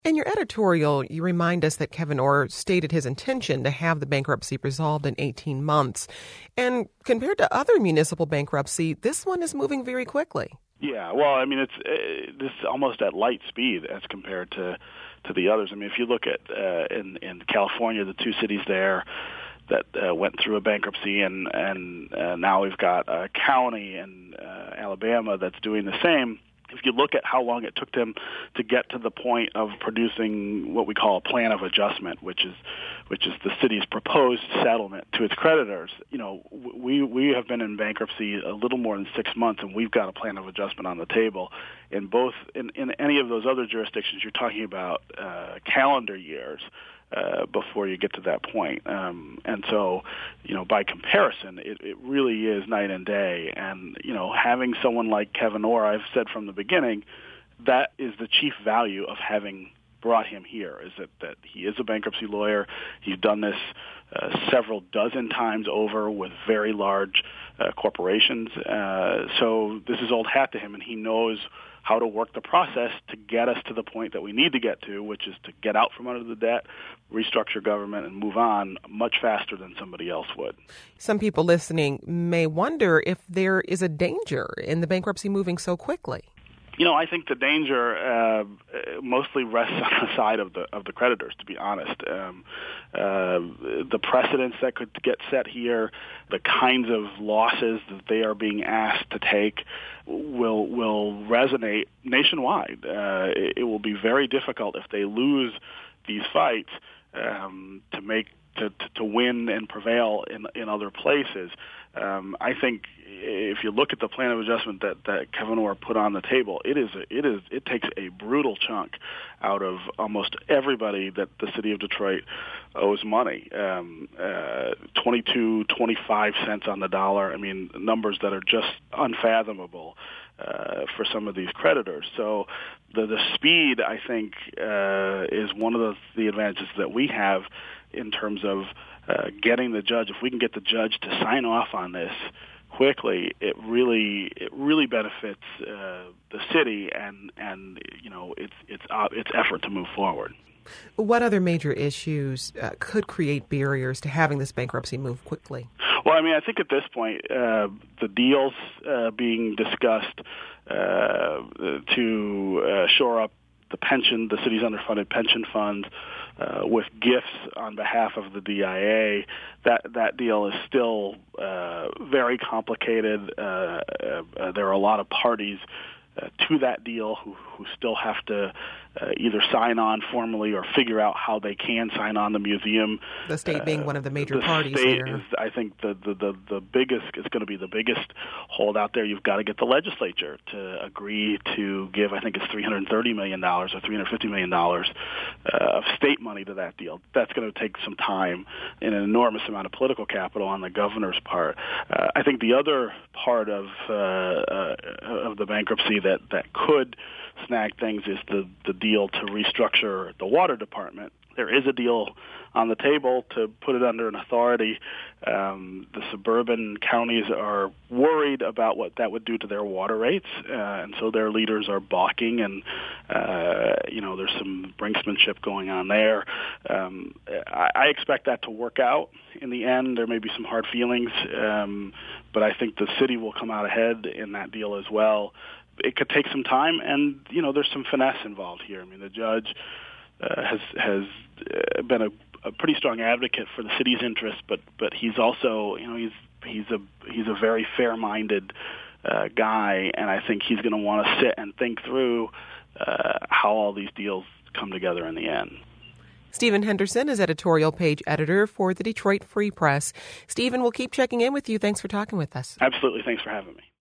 In your editorial, you remind us that Kevin Orr stated his intention to have the bankruptcy resolved in 18 months. And compared to other municipal bankruptcy, this one is moving very quickly. Yeah, well, I mean, this is almost at light speed as compared to the others. I mean, if you look at in California, the two cities there that went through a bankruptcy, and now we've got a county in Alabama that's doing the same. If you look at how long it took them to get to the point of producing what we call a plan of adjustment, which is the city's proposed settlement to its creditors, we have been in bankruptcy a little more than 6 months, and we've got a plan of adjustment on the table. In any of those other jurisdictions, you're talking about calendar years before you get to that point. And so, by comparison, it really is night and day. And, having someone like Kevin Orr, I've said from the beginning, that is the chief value of having brought him here, is that he is a bankruptcy lawyer. He's done this several dozen times over with very large corporations. So this is old hat to him, and he knows how to work the process to get us to the point that we need to get to, which is to get out from under the debt, restructure government, and move on much faster than somebody else would. Some people listening may wonder if there is a danger in the bankruptcy moving so quickly. I think the danger mostly rests on the side of the creditors, to be honest. The precedents that could get set here, the kinds of losses that they are being asked to take will resonate nationwide. It will be very difficult if they lose these fights to win and prevail in other places. I think if you look at the plan of adjustment that Kevin Orr put on the table, it takes a brutal chunk out of almost everybody that the city of Detroit owes money. 25 cents on the dollar. I mean, numbers that are just unfathomable for some of these creditors. So the speed, I think, is one of the advantages that we have in terms of getting the judge. If we can get the judge to sign off on this quickly, it really benefits the city and its effort to move forward. What other major issues could create barriers to having this bankruptcy move quickly? Well, I mean, I think at this point, the deals being discussed to shore up the city's underfunded pension fund with gifts on behalf of the DIA, that deal is still very complicated. There are a lot of parties to that deal who still have to either sign on formally or figure out how they can sign on. The museum, the state being one of the major parties there. there. Is, I think, the biggest is going to be the biggest holdout there. You've got to get the legislature to agree to give, I think it's $330 million or $350 million of state money to that deal. That's going to take some time and an enormous amount of political capital on the governor's part. I think the other part of the bankruptcy that could snag things is the deal to restructure the water department. There is a deal on the table to put it under an authority. The suburban counties are worried about what that would do to their water rates, and so their leaders are balking, and there's some brinksmanship going on there. I expect that to work out in the end. There may be some hard feelings, but I think the city will come out ahead in that deal as well. It could take some time, and there's some finesse involved here. I mean, the judge has been a pretty strong advocate for the city's interests, but he's also he's a very fair-minded guy, and I think he's going to want to sit and think through how all these deals come together in the end. Stephen Henderson is editorial page editor for the Detroit Free Press. Stephen, we'll keep checking in with you. Thanks for talking with us. Absolutely. Thanks for having me.